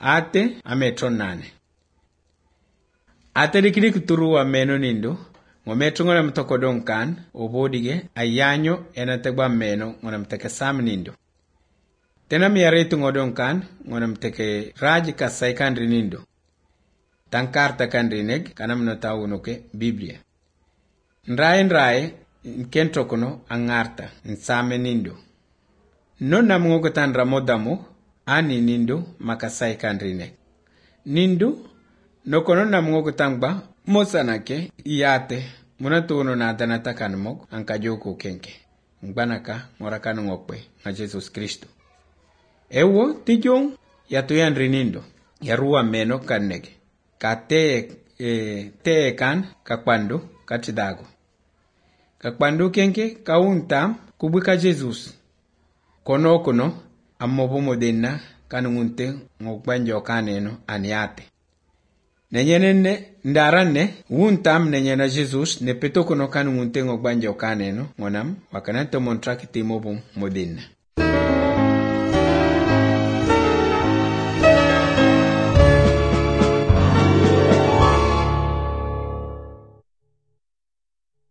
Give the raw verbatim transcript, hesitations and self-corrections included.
ate ametron nane. Ate dikidi kuturu wa meno nindo, ngometro ngona mtokodon kan, obodige, ayanyo enategba meno ngona mteke sam nindo. Tena miyaretu ngodon kan, ngona mteke raji kasay kandri nindo. Tankarta kandri neg, kanam nota unoke Biblia. Nrae nrae, nkentro kono angarta, nsame nindo. Non namungo tan ramodamo, ani nindo makasay kandri neg. Nindo, no kono namungo tangba, mosanake, iyate, munatuno na danata kanmok, ankajoko kenke. Ngbanaka, morakano ngokwe, na Jesus Kristo. Ewo, tijong, yatuyan rinindo, yarua meno kannege. Ka te, e, te kan, kakpandu, katidago. Kakpandu kenke, kauntam, kubika Jesus. Kono kono, amobo modenna, kanungunte, ngokbanjo kaneno, aniate. Nenyenene, ndarane, untam nenyena Jesus, ne peto kono kanungunte ngokbanjo kaneno, ngonam, wakananto montrakiti mobo modenna.